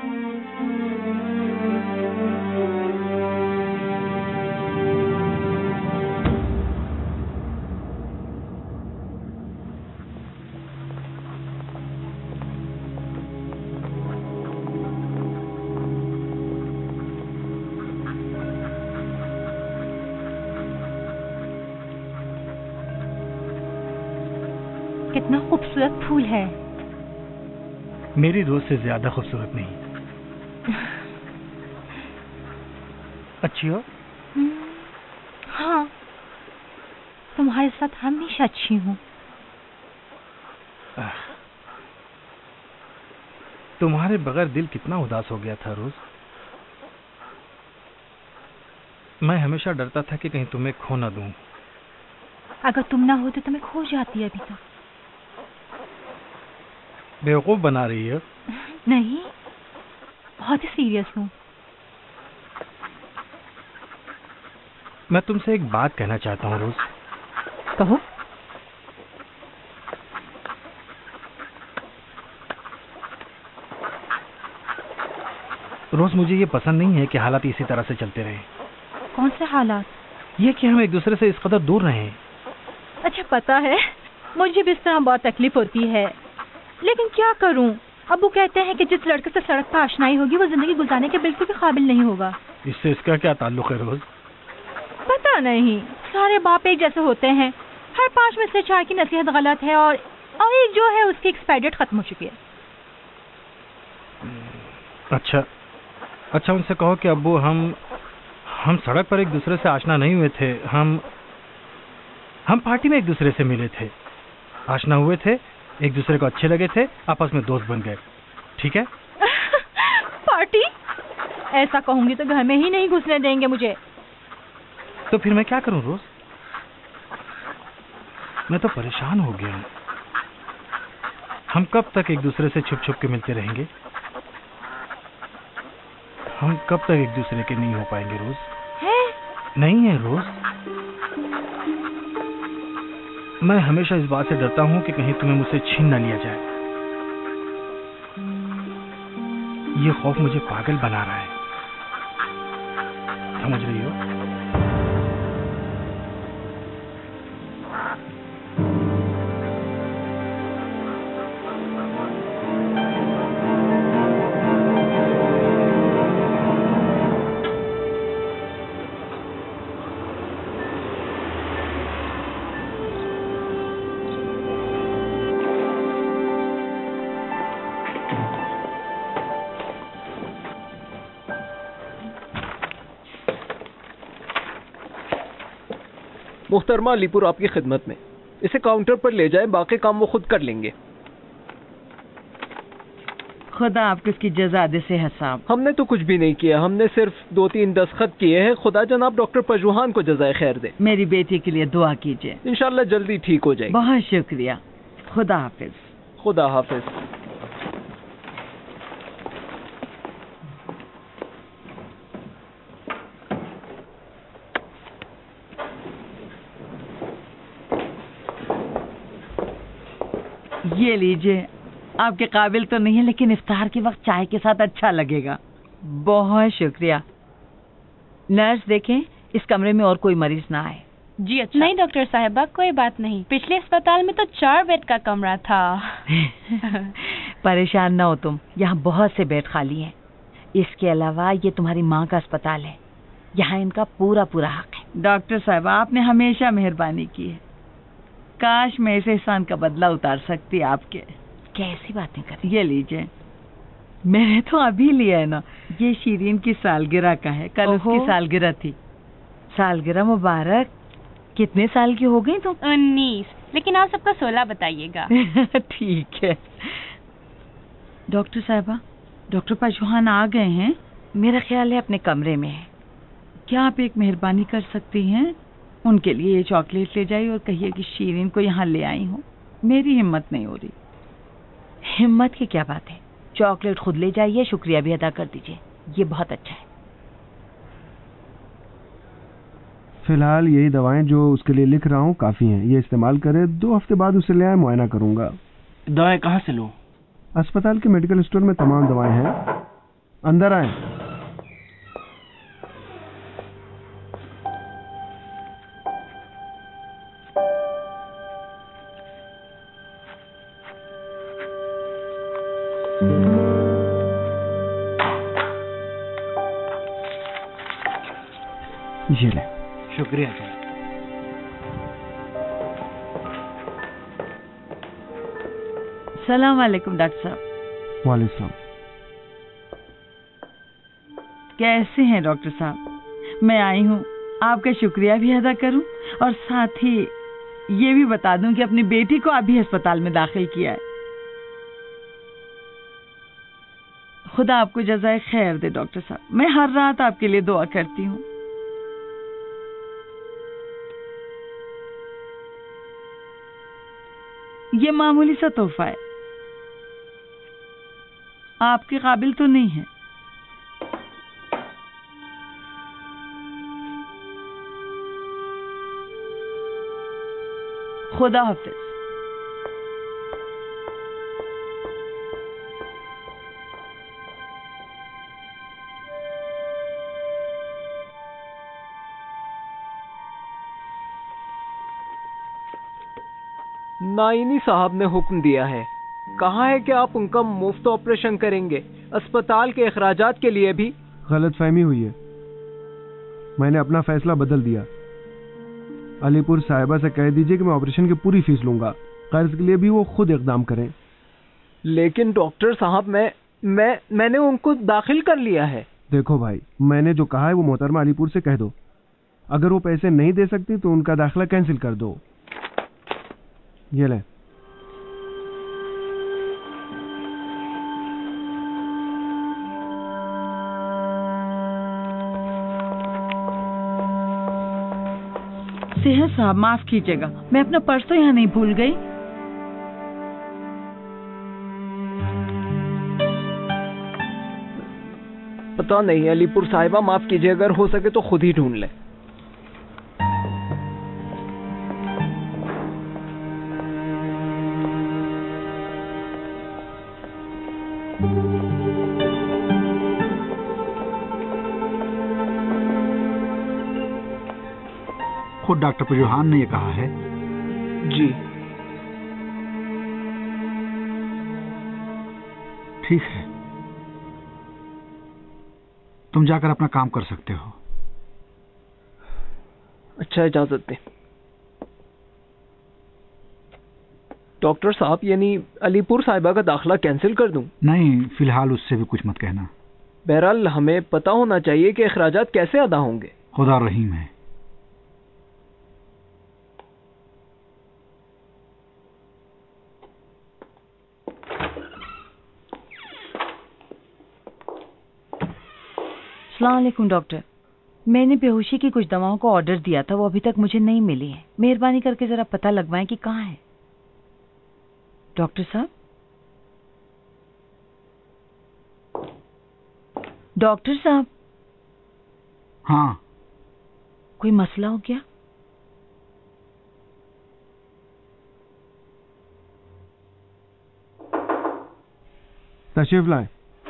कितना खूबसूरत फूल है। मेरी रोज से ज्यादा खूबसूरत नहीं। अच्छी हो? हाँ, तुम्हारे साथ हमेशा अच्छी हूँ। तुम्हारे बगैर दिल कितना उदास हो गया था रोज। मैं हमेशा डरता था कि कहीं तुम्हें खो ना दूं। अगर तुम ना होते तो मैं खो जाती अभी तक। बेवकूफ बना रही है। नहीं, बहुत ही सीरियस हूँ। मैं तुमसे एक बात कहना चाहता हूँ रोज। कहो। रोज मुझे ये पसंद नहीं है कि हालात इसी तरह से चलते रहे। कौन से हालात? ये कि हम एक दूसरे से इस कदर दूर रहें। अच्छा, पता है मुझे भी इस तरह बहुत तकलीफ होती है, लेकिन क्या करूं? अब्बू कहते हैं कि जिस लड़के से सड़क पर आशनाई होगी वो जिंदगी गुजारने के बिल्कुल भी काबिल नहीं होगा। इससे इसका क्या ताल्लुक है रोज? पता नहीं, सारे बाप एक जैसे होते हैं। हर 5 में से 4 की नसीहत गलत है और एक जो है उसकी एक्सपायरी डेट खत्म हो चुकी है। अच्छा उनसे कहो कि अब्बू हम सड़क पर एक दूसरे से आशना नहीं हुए थे। हम पार्टी में एक दूसरे से मिले थे, आशना हुए थे, एक दूसरे को अच्छे लगे थे, आपस में दोस्त बन गए। ठीक है? पार्टी? ऐसा कहूंगी तो घर में ही नहीं घुसने देंगे मुझे। तो फिर मैं क्या करूं रोज? मैं तो परेशान हो गया हूं। हम कब तक एक दूसरे से छुप छुप के मिलते रहेंगे? हम कब तक एक दूसरे के नहीं हो पाएंगे रोज? है? नहीं है रोज। मैं हमेशा इस बात से डरता हूं कि कहीं तुम्हें मुझसे छीन न लिया जाए। ये खौफ मुझे पागल बना रहा है। समझ रही हो? मुहतरमा अलीपुर आपकी खिदमत में। इसे काउंटर पर ले जाएं, बाकी काम वो खुद कर लेंगे। खुदा आपको इसकी जज़ा दे से साहब। हमने तो कुछ भी नहीं किया, हमने सिर्फ 2-3 दस्तखत किए हैं। खुदा जनाब डॉक्टर पजूहान को जज़ाए खैर दे। मेरी बेटी के लिए दुआ कीजिए, इंशाल्लाह जल्दी ठीक हो जाएगी। बहुत शुक्रिया। खुदा हाफिज। खुदा हाफिज। ये लीजिए, आपके काबिल तो नहीं है लेकिन इफ्तार के वक्त चाय के साथ अच्छा लगेगा। बहुत शुक्रिया। नर्स देखें इस कमरे में और कोई मरीज ना आए। जी अच्छा। नहीं डॉक्टर साहिबा, कोई बात नहीं। पिछले अस्पताल में तो 4 बेड का कमरा था। परेशान ना हो तुम, यहाँ बहुत से बेड खाली हैं। इसके अलावा ये तुम्हारी माँ का अस्पताल है, यहाँ इनका पूरा हक है। डॉक्टर साहिबा आपने हमेशा मेहरबानी की है। काश मैं इस एहसान का बदला उतार सकती आपके। कैसी बातें कर रही? ये लीजिए। मैंने तो अभी लिया है ना। ये शीरीन की सालगिरह का है, कल उसकी सालगिरह थी। सालगिरह मुबारक। कितने साल की हो गई तुम? 19, लेकिन आप सबका 16 बताइएगा। ठीक है। डॉक्टर साहिबा, डॉक्टर पजूहान आ गए हैं? मेरा ख्याल है अपने कमरे में है। क्या आप एक मेहरबानी कर सकती हैं? उनके लिए ये चॉकलेट ले जाइए और कहिए कि शीरीन को यहाँ ले आई हूँ। मेरी हिम्मत नहीं हो रही। हिम्मत की क्या बात है, चॉकलेट खुद ले जाइए, शुक्रिया भी अदा कर दीजिए, ये बहुत अच्छा है। फिलहाल यही दवाएं जो उसके लिए लिख रहा हूँ काफी हैं, ये इस्तेमाल करें। 2 हफ्ते बाद उसे ले आए, मुआयना करूंगा। दवाएं कहाँ से लूं? अस्पताल के मेडिकल स्टोर में तमाम दवाएं हैं। अंदर आए। ये ले। शुक्रिया सर। सलाम वालेकुम डॉक्टर साहब। वालेकुम। कैसे हैं डॉक्टर साहब? मैं आई हूँ आपका शुक्रिया भी अदा करूं और साथ ही ये भी बता दूं कि अपनी बेटी को अभी अस्पताल में दाखिल किया है। खुदा आपको जज़ाए खैर दे डॉक्टर साहब। मैं हर रात आपके लिए दुआ करती हूँ। ये मामूली सा तोहफा है, आपके काबिल तो नहीं है। खुदा हाफिज। नाइनी साहब ने हुक्म दिया है, कहा है कि आप उनका मुफ्त ऑपरेशन करेंगे, अस्पताल के अखराजात के लिए भी। गलतफहमी हुई है, मैंने अपना फैसला बदल दिया। अलीपुर साहिबा से कह दीजिए कि मैं ऑपरेशन की पूरी फीस लूंगा, कर्ज के लिए भी वो खुद इकदाम करें। लेकिन डॉक्टर साहब मैंने उनको दाखिल कर लिया है। देखो भाई, मैंने जो कहा है वो मोहतरमा अलीपुर से कह दो। अगर वो पैसे नहीं दे सकती तो उनका दाखिला कैंसिल कर दो। ये ले। सेहत साहब माफ कीजिएगा, मैं अपना पर्स तो यहाँ नहीं भूल गई। पता नहीं अलीपुर साहिबा, माफ कीजिए, अगर हो सके तो खुद ही ढूंढ ले। खुद डॉक्टर पजूहान ने ये कहा है। जी ठीक है, तुम जाकर अपना काम कर सकते हो। अच्छा, इजाजत दें। डॉक्टर साहब, यानी अलीपुर साहिबा का दाखिला कैंसिल कर दूं? नहीं, फिलहाल उससे भी कुछ मत कहना। बहरहाल हमें पता होना चाहिए कि अखराजात कैसे अदा होंगे। खुदा रहीम है। अस्सलाम वालेकुम डॉक्टर, मैंने बेहोशी की कुछ दवाओं को ऑर्डर दिया था, वो अभी तक मुझे नहीं मिली है। मेहरबानी करके जरा पता लगवाएं कि कहाँ है। डॉक्टर साहब, डॉक्टर साहब। हाँ, कोई मसला हो गया? तशरीफ लाएं।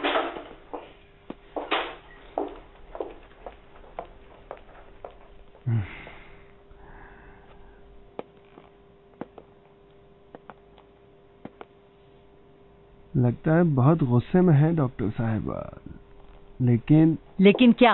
लगता है बहुत गुस्से में है डॉक्टर साहिबा, लेकिन क्या?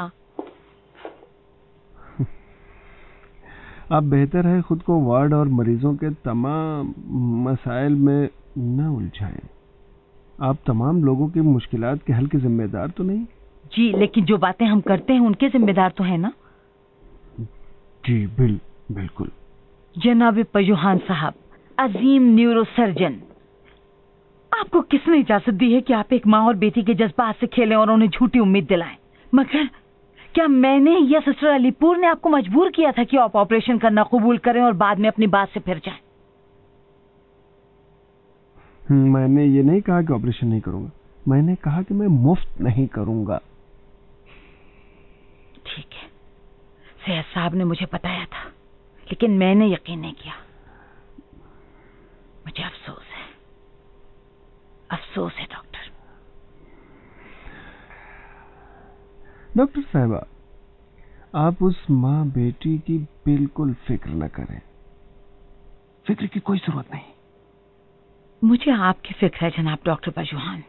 अब बेहतर है खुद को वार्ड और मरीजों के तमाम मसाइल में न उलझाएं। आप तमाम लोगों की मुश्किलात के हल के जिम्मेदार तो नहीं? जी, लेकिन जो बातें हम करते हैं उनके जिम्मेदार तो है ना? जी बिल्कुल। जनाब पजूहान साहब, अजीम न्यूरो सर्जन, आपको किसने इजाजत दी है कि आप एक माँ और बेटी के जज्बात से खेलें और उन्हें झूठी उम्मीद दिलाएं? मगर क्या मैंने या सिस्टर अलीपुर ने आपको मजबूर किया था कि आप ऑपरेशन करना कबूल करें और बाद में अपनी बात से फिर जाएं? मैंने ये नहीं कहा कि ऑपरेशन नहीं करूंगा, मैंने कहा कि मैं मुफ्त नहीं करूंगा। ठीक है, सेहत साहब ने मुझे बताया था, लेकिन मैंने यकीन नहीं किया। मुझे अफसोस है डॉक्टर। डॉक्टर साहिबा, आप उस माँ बेटी की बिल्कुल फिक्र न करें। फिक्र की कोई जरूरत नहीं। मुझे आपकी फिक्र है जनाब डॉक्टर बाजूहान।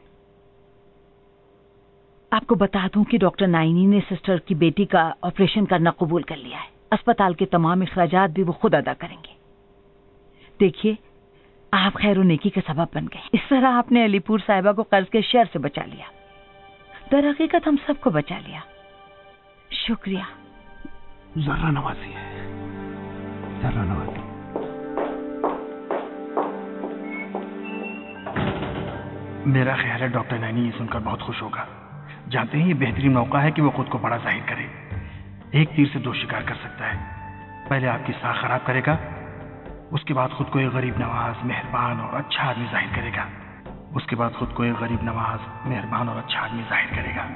आपको बता दूं कि डॉक्टर नाइनी ने सिस्टर की बेटी का ऑपरेशन करना कबूल कर लिया है। अस्पताल के तमाम अखराजात भी वो खुद अदा करेंगे। देखिए, आप खैर नेकी के सबब बन गए। इस तरह आपने अलीपुर साहिबा को कर्ज के शर से बचा लिया। दरहकीकत हम सबको बचा लिया। शुक्रिया। जर्रा नवाजी है, जर्रा नवाजी। मेरा ख्याल है डॉक्टर नैनी ये सुनकर बहुत खुश होगा। जानते हैं ये बेहतरीन मौका है कि वो खुद को बड़ा जाहिर करे। एक तीर से दो शिकार कर सकता है। पहले आपकी साख खराब करेगा, उसके बाद खुद को एक गरीब नवाज, मेहरबान और अच्छा आदमी जाहिर करेगा। उसके बाद खुद को एक गरीब नवाज, मेहरबान और अच्छा आदमी जाहिर करेगा।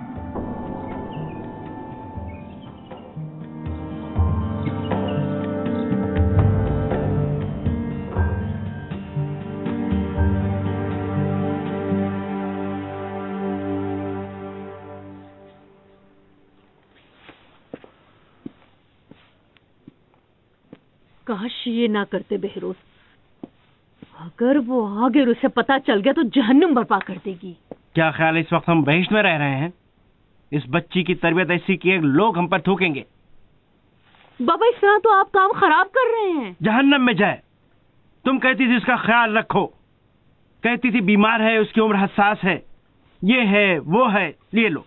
काश ये ना करते बहरोज। अगर वो आगे उसे पता चल गया तो जहन्नुम बर्पा कर देगी। क्या ख्याल है इस वक्त हम बहिश्त में रह रहे हैं? इस बच्ची की तरबियत ऐसी कि लोग हम पर थूकेंगे। बाबा, इस तरह तो आप काम खराब कर रहे हैं। जहन्नम में जाए। तुम कहती थी इसका ख्याल रखो, कहती थी बीमार है, उसकी उम्र हसास है, ये है वो है, लिए लो।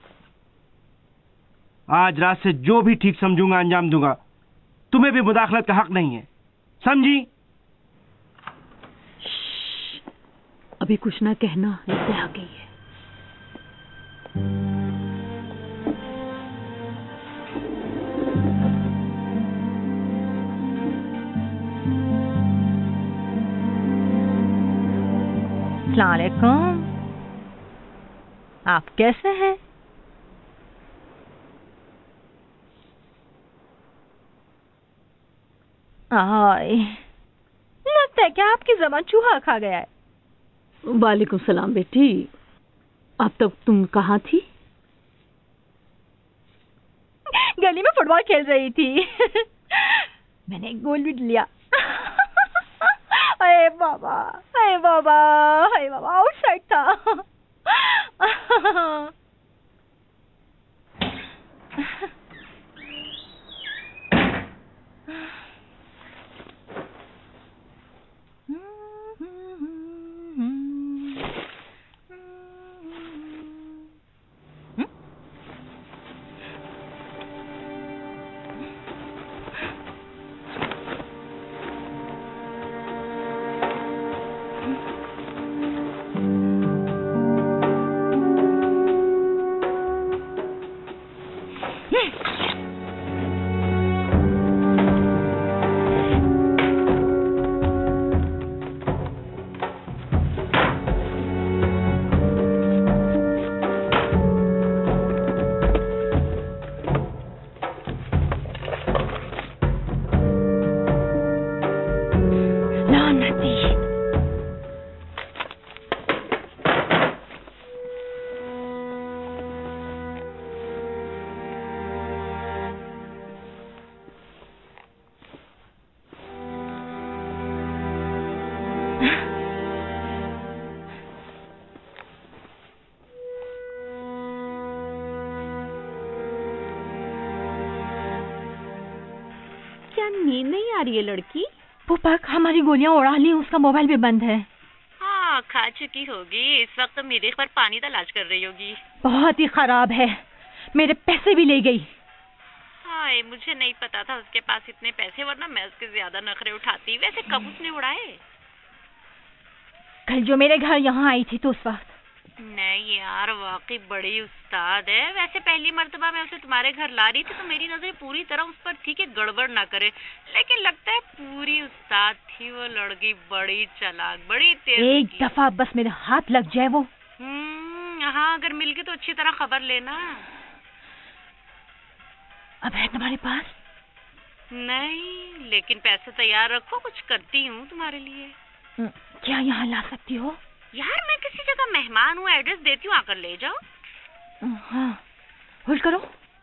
आज रात से जो भी ठीक समझूंगा अंजाम दूंगा। तुम्हें भी मुदाखलत का हक नहीं है, समझी? अभी कुछ ना कहना, लगता आ गई है। अस्सलाम वालेकुम। आप कैसे हैं? लगता है कि आपकी ज़बान चूहा खा गया है। वालेकुम सलाम बेटी। अब तक तुम कहाँ थी? गली में फुटबॉल खेल रही थी। मैंने एक गोल भी लिया। अरे बाबा, अरे बाबा, अरे बाबा, आउटसाइड था। क्या नींद नहीं आ रही है लड़की? पुपक, हमारी गोलियां उड़ा ली, उसका मोबाइल भी बंद है। हाँ, खा चुकी होगी। इस वक्त तो मेरे पर पानी तलाश कर रही होगी। बहुत ही खराब है, मेरे पैसे भी ले गई। हाय, मुझे नहीं पता था उसके पास इतने पैसे, वरना मैं उसके ज्यादा नखरे उठाती। वैसे कब उसने उड़ाए? कल जो मेरे घर यहाँ आई थी तो उस वक्त। नहीं यार, वाकई बड़ी उस्ताद है। वैसे पहली मर्तबा मैं उसे तुम्हारे घर ला रही थी तो मेरी नजर पूरी तरह उस पर थी कि गड़बड़ ना करे, लेकिन लगता है पूरी उस्ताद थी वो लड़की। बड़ी चालाक, बड़ी तेज। एक दफा बस मेरे हाथ लग जाए वो। हाँ, अगर मिल गई तो अच्छी तरह खबर लेना। अब है तुम्हारे पास? नहीं, लेकिन पैसे तैयार रखो, कुछ करती हूँ तुम्हारे लिए। क्या यहाँ ला सकती हो? यार, मैं किसी जगह मेहमान हूँ, एड्रेस देती हूँ, आकर ले जाओ। हाँ, होल्ड करो।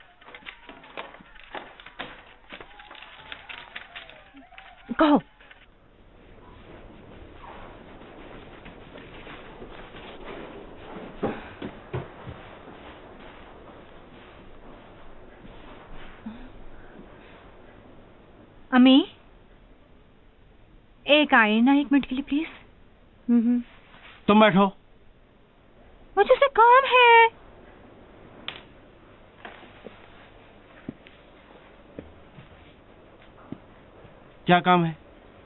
कहो। अम्मी, एक आए ना 1 मिनट के लिए प्लीज। तुम बैठो। मुझे से काम है। क्या काम है?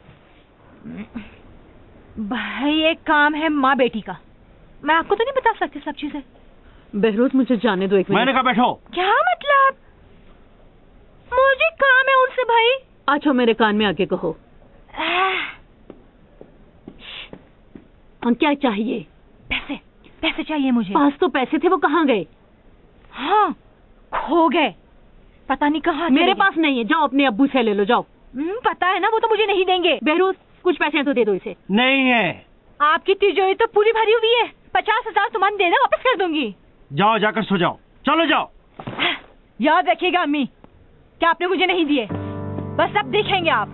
भाई एक काम है माँ बेटी का। मैं आपको तो नहीं बता सकती सब चीजें। बहरोज मुझे जाने दो 1 मिनट। मैंने कहा बैठो। क्या मतलब? मुझे काम है उनसे भाई। अच्छा मेरे कान में आके कहो। हाँ क्या चाहिए? पैसे। पैसे चाहिए मुझे। पास तो पैसे थे, वो कहाँ गए? हाँ खो गए, पता नहीं कहाँ। मेरे पास नहीं है, जाओ अपने अब्बू से ले लो जाओ। पता है ना वो तो मुझे नहीं देंगे। बहरोज कुछ पैसे तो दे दो इसे। नहीं है। आपकी तिजोरी तो पूरी भरी हुई है। 50,000 तुम देना, वापस कर दूंगी। जाओ जाकर सो जाओ, चलो जाओ। याद रखिएगा अम्मी, क्या आपने मुझे नहीं दिए, बस अब देखेंगे आप।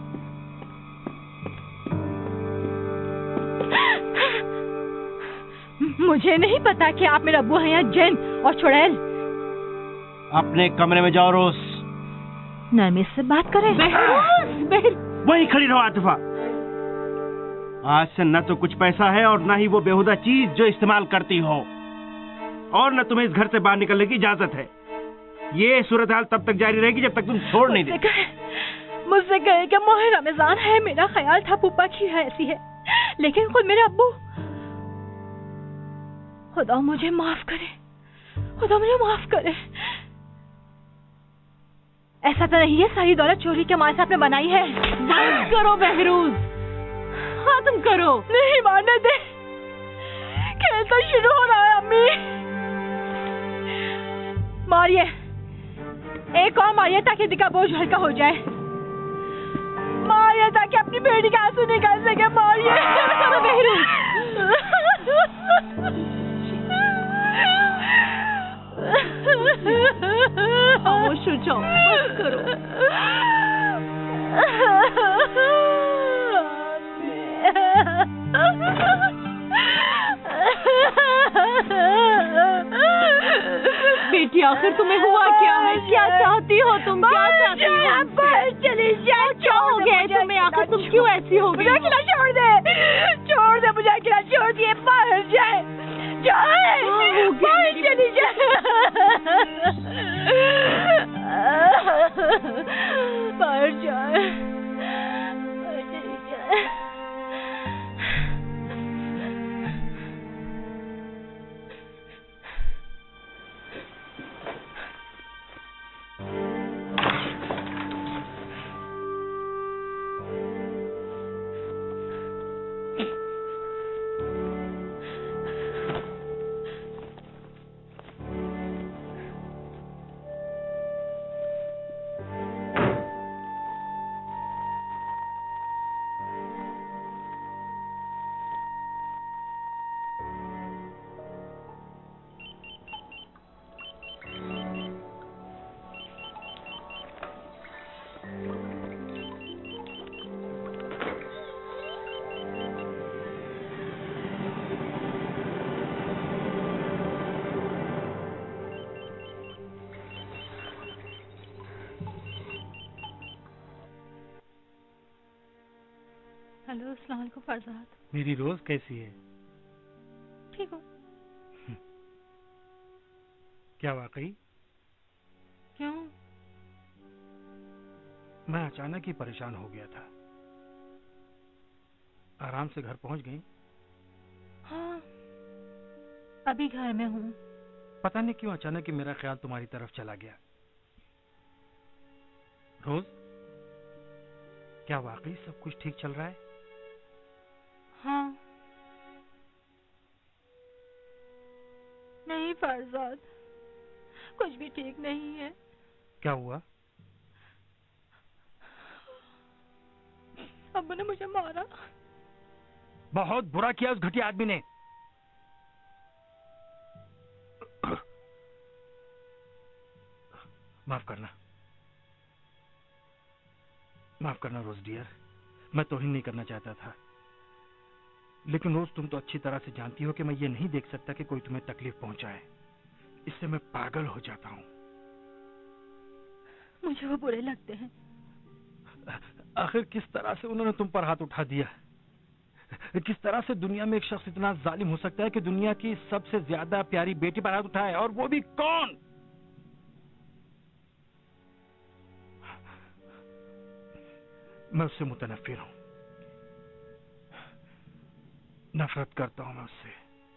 मुझे नहीं पता कि आप मेरा अब्बू हैं या जिन और चुड़ैल। अपने कमरे में जाओ रोज। नरमी से बात करें। वही खड़ी रहो आतिफा। आज से न तो कुछ पैसा है और न ही वो बेहुदा चीज जो इस्तेमाल करती हो, और न तुम्हें इस घर से बाहर निकलने की इजाजत है। ये सूरत हाल तब तक जारी रहेगी जब तक तुम छोड़ नहीं देते। मुझसे कहे कि माह रमजान है, मेरा ख्याल था पुप्पा की है ऐसी है, लेकिन खुद मेरे अब्बू। खुदा मुझे माफ करे, खुदा मुझे माफ करे। ऐसा तो नहीं है सारी दौलत चोरी के माल से आपने बनाई है। बंद करो बहरोज। हाँ तुम करो। नहीं मारने दे, खेल तो शुरू हो रहा है अम्मी। मारिए, एक और मारिए ताकि दिल का बोझ हल्का हो जाए। मारिए ताकि अपनी बेटी का आंसू निकाल सके। मारिए। खामोश हो जाओ, बस करो। बेटी आखिर तुम्हें हुआ क्या है? क्या चाहती हो तुम? क्या चाहती हो? चली जाए। क्या हो गया तुम्हें? आखिर तुम क्यों ऐसी हो गई? मुझे अकेला छोड़ दे, छोड़ दे मुझे अकेला, छोड़ दिए। बाहर जाए, जाए बाहर चली जाए, बाहर जाए, बाहर चली जाए। हेलो, अस्सलाम वालेकुम फरजाद। मेरी रोज कैसी है? ठीक हो? क्या वाकई? क्यों? मैं अचानक ही परेशान हो गया था। आराम से घर पहुंच गई? हाँ, अभी घर में हूँ। पता नहीं क्यों अचानक ही मेरा ख्याल तुम्हारी तरफ चला गया। रोज, क्या वाकई सब कुछ ठीक चल रहा है? हाँ। नहीं फरजाद, कुछ भी ठीक नहीं है। क्या हुआ? अब्बू ने मुझे मारा। बहुत बुरा किया उस घटिया आदमी ने। माफ करना रोज डियर, मैं तौहीन नहीं करना चाहता था, लेकिन रोज तुम तो अच्छी तरह से जानती हो कि मैं ये नहीं देख सकता कि कोई तुम्हें तकलीफ पहुंचाए। इससे मैं पागल हो जाता हूँ। मुझे वो बुरे लगते हैं। आखिर किस तरह से उन्होंने तुम पर हाथ उठा दिया? किस तरह से दुनिया में एक शख्स इतना जालिम हो सकता है कि दुनिया की सबसे ज्यादा प्यारी बेटी पर हाथ उठाए, और वो भी कौन? मैं उससे मुतनफिर हूं, नफरत करता हूं मैं उससे।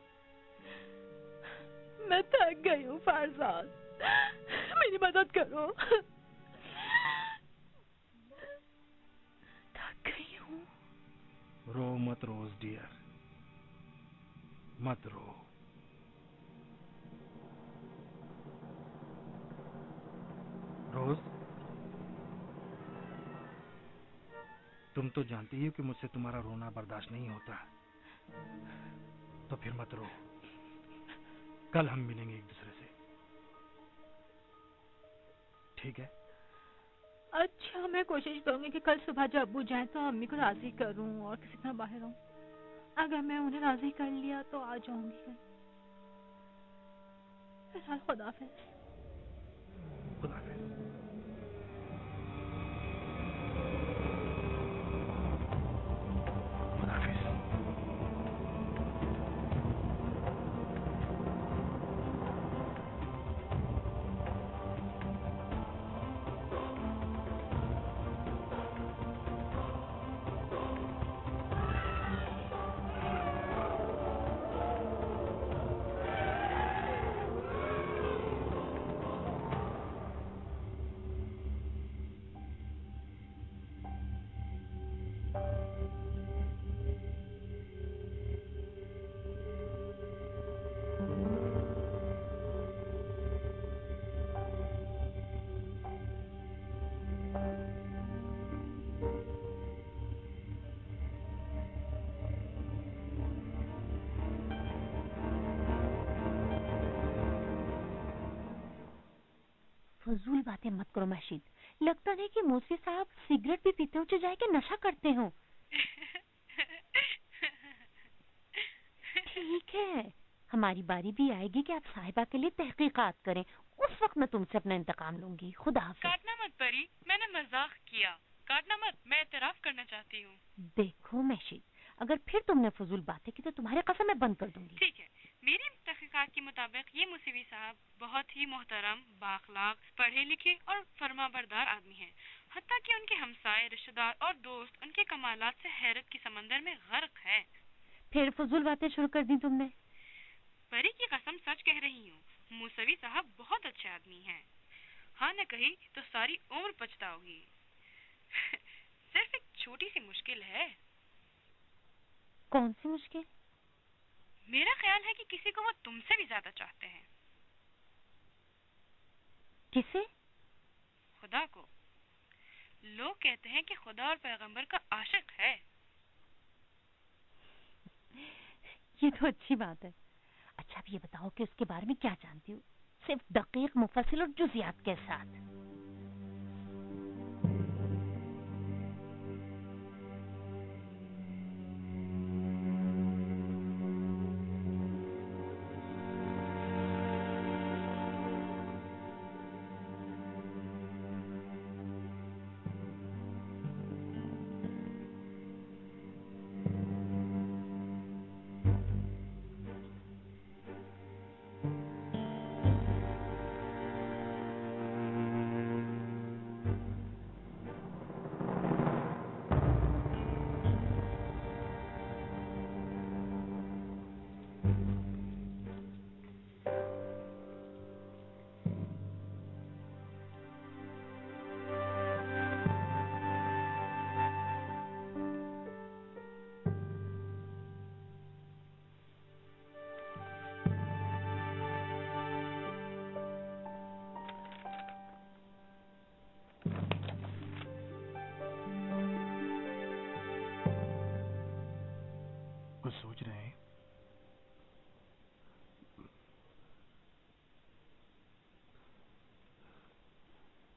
मैं थक गई हूँ फरजाद, मेरी मदद करो। थक गई हूँ। रो मत रोज डियर, मत रो। रोज, तुम तो जानती हो कि मुझसे तुम्हारा रोना बर्दाश्त नहीं होता, तो फिर मत रो। कल हम मिलेंगे एक दूसरे से, ठीक है? अच्छा, मैं कोशिश करूंगी कि कल सुबह जब अब्बू जाए तो अम्मी को राजी करूं और किसी तरह बाहर आऊं। अगर मैं उन्हें राजी कर लिया तो आ जाऊंगी। फिलहाल खुदाफिज। खुदाफिज। फजूल बातें मत करो मशीद। लगता नहीं कि मौसी साहब सिगरेट भी पीते हो जाए कि नशा करते हो। ठीक है, हमारी बारी भी आएगी कि आप साहिबा के लिए तहकीकात करें। उस वक्त मैं तुमसे अपना इंतकाम लूंगी। खुदा हाफिज। काटना मत परी, मैंने मजाक किया। काटना मत, मैं एतराफ करना चाहती हूँ। देखो मशीद, अगर फिर तुमने फजूल बातें की तो तुम्हारे कसम मैं बंद कर दूंगी। ठीक है, मेरी तहकीकात के मुताबिक ये मुसीवी साहब बहुत ही मोहतरम, बाखलाक, पढ़े लिखे और फरमाबरदार आदमी हैं। हत्ता कि उनके हमसाए, रिश्तेदार और दोस्त उनके कमालात से हैरत की समंदर में गर्क है। फिर फजूल बातें शुरू कर दी तुमने। परी की कसम सच कह रही हूँ, मुसवी साहब बहुत अच्छे आदमी हैं। हाँ न कही तो सारी उम्र पछताओगी। सिर्फ एक छोटी सी मुश्किल है। कौन सी मुश्किल? मेरा ख्याल है कि किसी को वो तुमसे भी ज्यादा चाहते हैं। किसे? खुदा को। लोग कहते हैं कि खुदा और पैगंबर का आशिक है। ये तो अच्छी बात है। अच्छा, अब ये बताओ कि उसके बारे में क्या जानती हो, सिर्फ दकीक, मुफस्सिल और जुज़ियात के साथ।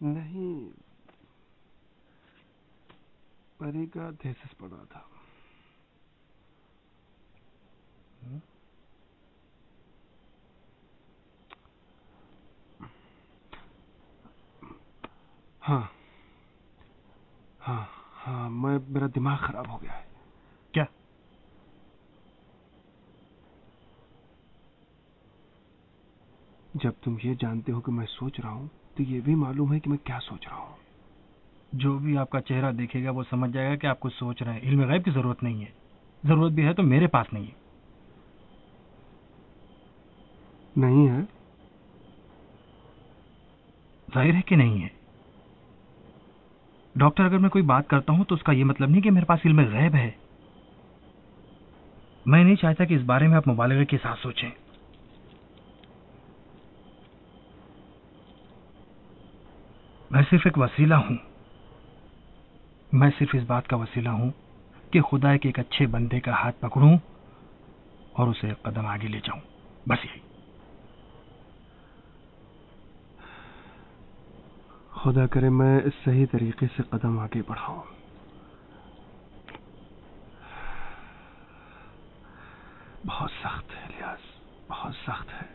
नहीं, परी का थीसिस पढ़ा था। हाँ हाँ हाँ, मेरा दिमाग खराब हो गया है। क्या? जब तुम ये जानते हो कि मैं सोच रहा हूँ, तो ये भी मालूम है कि मैं क्या सोच रहा हूँ। जो भी आपका चेहरा देखेगा वो समझ जाएगा कि आप कुछ सोच रहे हैं। इल्म गैब की जरूरत नहीं है, जरूरत भी है तो मेरे पास नहीं है। नहीं है? जाहिर है कि नहीं है। डॉक्टर, अगर मैं कोई बात करता हूं तो उसका यह मतलब नहीं कि मेरे पास इल्म गैब है। मैं नहीं चाहता कि इस बारे में आप मुबालगे के साथ सोचें। मैं सिर्फ एक वसीला हूं। मैं सिर्फ इस बात का वसीला हूं कि खुदा के एक अच्छे बंदे का हाथ पकड़ूं और उसे एक कदम आगे ले जाऊं, बस यही। खुदा करे मैं सही तरीके से कदम आगे बढ़ाऊं। बहुत सख्त है इलियास, बहुत सख्त है।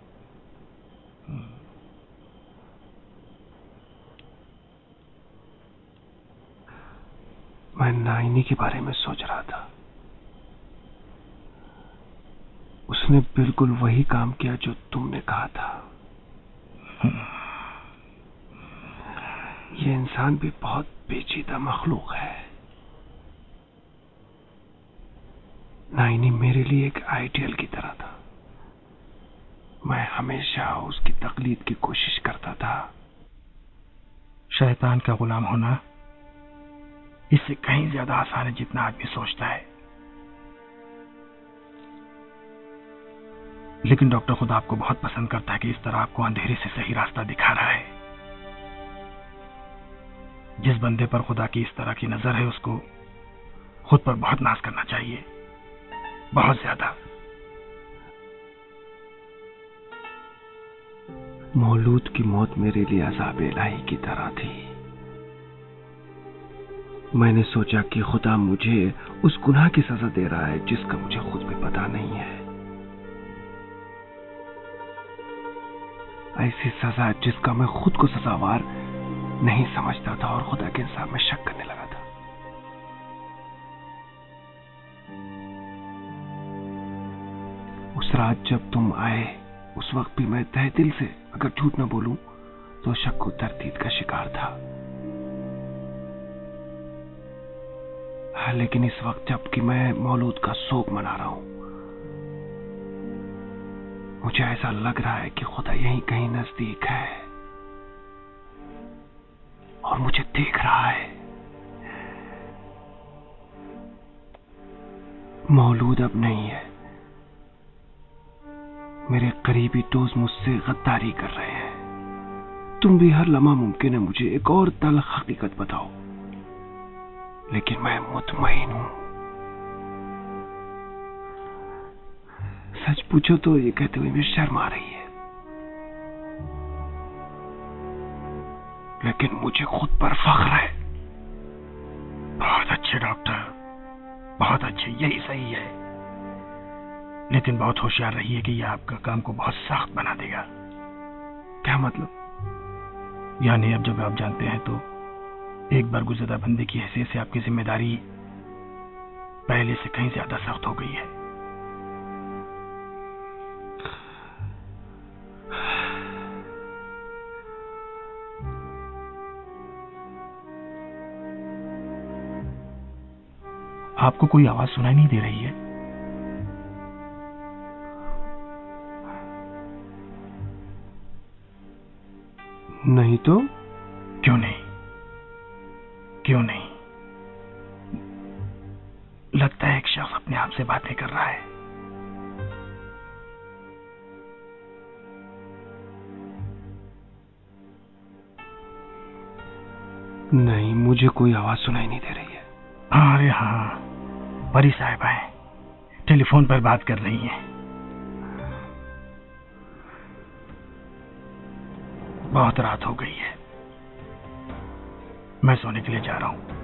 मैं नाइनी के बारे में सोच रहा था। उसने बिल्कुल वही काम किया जो तुमने कहा था। ये इंसान भी बहुत पेचीदा मखलूक है। नाइनी मेरे लिए एक आइडियल की तरह था। मैं हमेशा उसकी तकलीद की कोशिश करता था। शैतान का गुलाम होना इससे कहीं ज्यादा आसान है जितना आदमी सोचता है। लेकिन डॉक्टर खुदा आपको बहुत पसंद करता है कि इस तरह आपको अंधेरे से सही रास्ता दिखा रहा है। जिस बंदे पर खुदा की इस तरह की नजर है उसको खुद पर बहुत नाज करना चाहिए, बहुत ज्यादा। मौलूद की मौत मेरे लिए अज़ाब इलाही की तरह थी। मैंने सोचा कि खुदा मुझे उस गुनाह की सजा दे रहा है जिसका मुझे खुद भी पता नहीं है। ऐसी सजा जिसका मैं खुद को सजावार नहीं समझता था और खुदा के इंसाफ में शक करने लगा था। उस रात जब तुम आए, उस वक्त भी मैं तहे दिल से, अगर झूठ न बोलूं तो शक व तरदीद का शिकार था। लेकिन इस वक्त जबकि मैं मौलूद का शोक मना रहा हूं, मुझे ऐसा लग रहा है कि खुदा यहीं कहीं नजदीक है और मुझे देख रहा है। मौलूद अब नहीं है। मेरे करीबी दोस्त मुझसे गद्दारी कर रहे हैं। तुम भी हर लम्हा मुमकिन है मुझे एक और तल्ख हकीकत बताओ, लेकिन मैं मुतमईन हूं। सच पूछो तो ये कहते हुए मुझे शर्म आ रही है, लेकिन मुझे खुद पर फख्र है। बहुत अच्छे डॉक्टर, बहुत अच्छे, यही सही है। लेकिन बहुत होशियार रहिए कि यह आपका काम को बहुत सख्त बना देगा। क्या मतलब? यानी अब जब आप जानते हैं तो एक बार गुज़रदा बंदे की हैसियत से आपकी जिम्मेदारी पहले से कहीं ज्यादा सख्त हो गई है। आपको कोई आवाज सुनाई नहीं दे रही है? नहीं तो? क्यों नहीं? क्यों नहीं? लगता है एक शख्स अपने आप से बातें कर रहा है। नहीं, मुझे कोई आवाज सुनाई नहीं दे रही है। अरे हाँ, परी साहिबा है, टेलीफोन पर बात कर रही हैं। बहुत रात हो गई है, मैं सोने के लिए जा रहा हूं।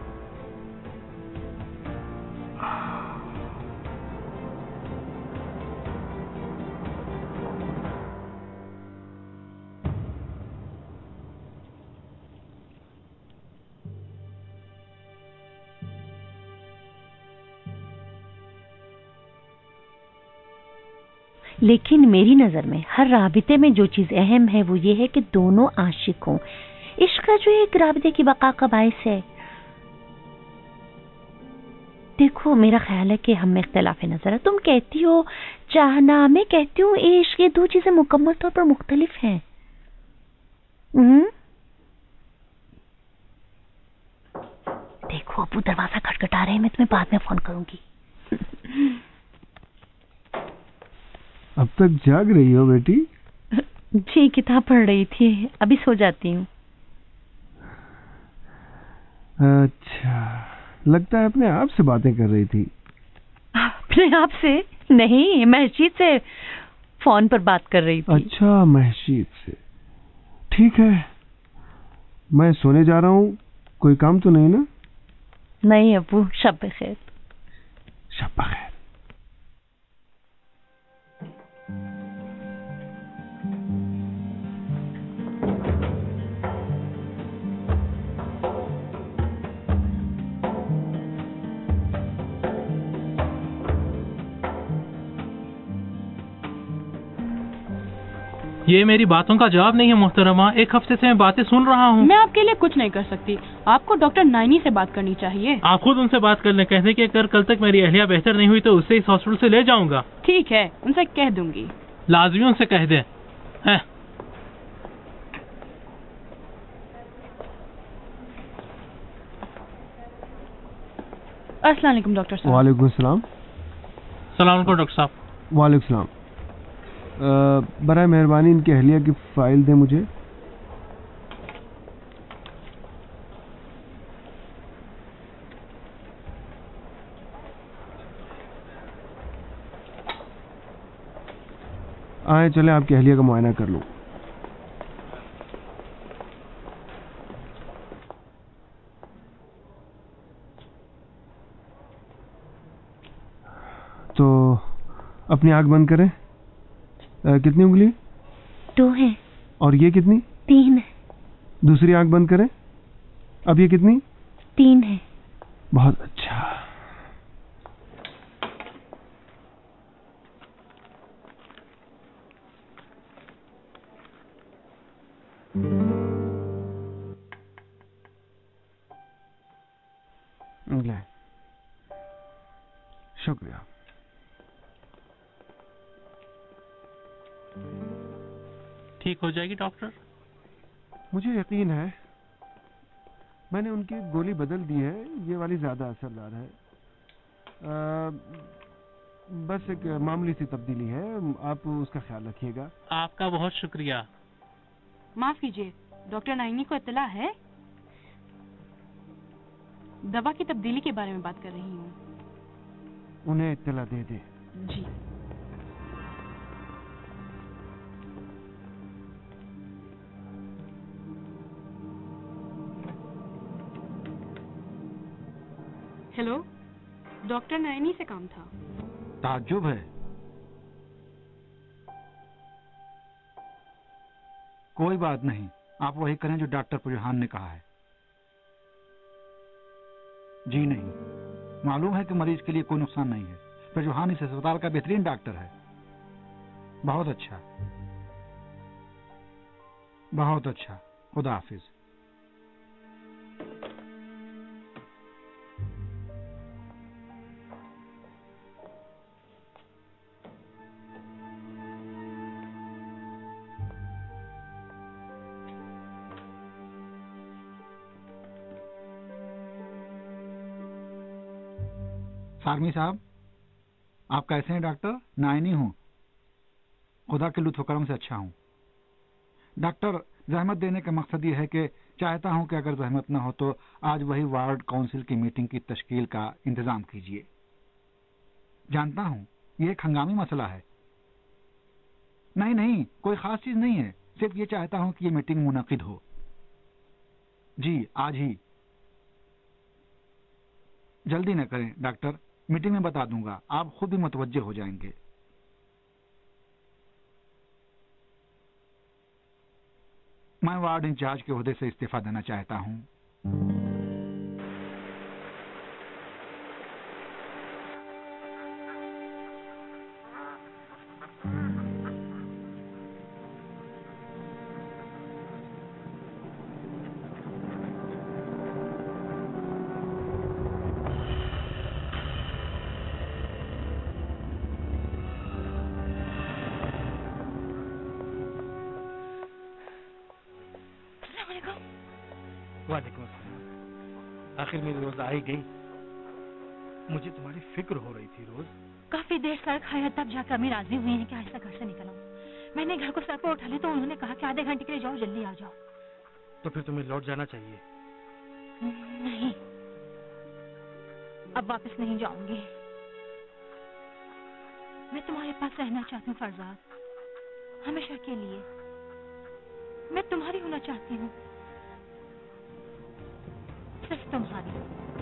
लेकिन मेरी नजर में हर राबिते में जो चीज अहम है वो ये है कि दोनों आशिक हों। इश्क का जो एक राबिते की बका का बायस है। देखो, मेरा ख्याल है कि हम में इख्तिलाफ नजर है। तुम कहती हो चाहना, मैं कहती हूँ इश्क, ये दो चीजें मुकम्मल तौर पर मुख्तलिफ हैं। देखो, अबू दरवाजा खटखटा रहे हैं, मैं तुम्हें बाद में फोन करूंगी। अब तक जाग रही हो बेटी? जी, किताब पढ़ रही थी, अभी सो जाती हूँ। अच्छा, लगता है अपने आप से बातें कर रही थी। अपने आप से नहीं, महशीद से फोन पर बात कर रही थी। अच्छा, महशीद से। ठीक है, मैं सोने जा रहा हूँ। कोई काम तो नहीं ना? नहीं अबू, शब बखैर। शब बखैर। ये मेरी बातों का जवाब नहीं है मोहतरमा। एक हफ्ते से मैं बातें सुन रहा हूँ। मैं आपके लिए कुछ नहीं कर सकती। आपको डॉक्टर नाइनी से बात करनी चाहिए। आप खुद उनसे बात कर लें। कहते कि अगर कल तक मेरी अहलिया बेहतर नहीं हुई तो उससे इस हॉस्पिटल से ले जाऊंगा। ठीक है, उनसे कह दूंगी। लाजमी उनसे कह दें। अस्सलाम वालेकुम डॉक्टर साहब। वालेकुम सलाम। सलाम अलैकुम डॉक्टर साहब। वालेकुम सलाम। बराए मेहरबानी इनकी अहलिया की फाइल दें मुझे। आए चले, आपकी अहलिया का मुआयना कर लूं। तो अपनी आंख बंद करें। कितनी उंगली? 2 है। और ये कितनी? 3 है। दूसरी आंख बंद करें। अब ये कितनी? 3 है। बहुत अच्छा। ले, शुक्रिया। ठीक हो जाएगी डॉक्टर? मुझे यकीन है। मैंने उनकी गोली बदल दी है, ये वाली ज्यादा असरदार है। बस एक मामूली सी तब्दीली है, आप उसका ख्याल रखिएगा। आपका बहुत शुक्रिया। माफ कीजिए, डॉक्टर नाइनी को इत्तला है? दवा की तब्दीली के बारे में बात कर रही हूँ। उन्हें इत्तला दे दे। जी। हेलो, डॉक्टर नाइनी से काम था। ताज्जुब है। कोई बात नहीं, आप वही करें जो डॉक्टर पुजहान ने कहा है। जी नहीं, मालूम है कि मरीज के लिए कोई नुकसान नहीं है। पुजहान इस अस्पताल का बेहतरीन डॉक्टर है। बहुत अच्छा, बहुत अच्छा। खुदा हाफिज। फार्मी साहब, आप कैसे हैं डॉक्टर? नाइनी हूं। खुदा के लुत्फ करम से अच्छा हूं। डॉक्टर, जहमत देने का मकसद ये है कि चाहता हूं कि अगर जहमत ना हो तो आज वही वार्ड काउंसिल की मीटिंग की तश्कील का इंतजाम कीजिए। जानता हूं ये एक हंगामी मसला है। नहीं, कोई खास चीज नहीं है। सिर्फ ये चाहता हूं कि ये मीटिंग मुनक्किद हो। जी, आज ही। जल्दी न करें डॉक्टर, मीटिंग में बता दूंगा, आप खुद ही मुतवज्जे हो जाएंगे। मैं वार्ड इंचार्ज के ओहदे से इस्तीफा देना चाहता हूं। वालेकुम अस्सलाम। आखिर मेरी रोज आई गई। मुझे तुम्हारी फिक्र हो रही थी रोज। काफी देर सर खाया तब जाकर अम्मी राजी हुई हैं कि आहिस्ता घर से निकल आऊं। मैंने घर को सर पर उठा लिया तो उन्होंने कहा कि आधे घंटे के लिए जाओ, जल्दी आ जाओ। तो फिर तुम्हें लौट जाना चाहिए। नहीं, अब वापस नहीं जाऊंगी। मैं तुम्हारे पास रहना चाहती हूँ फरजाद, हमेशा के लिए। मैं तुम्हारी होना चाहती हूँ, सिर्फ तुम्हारी।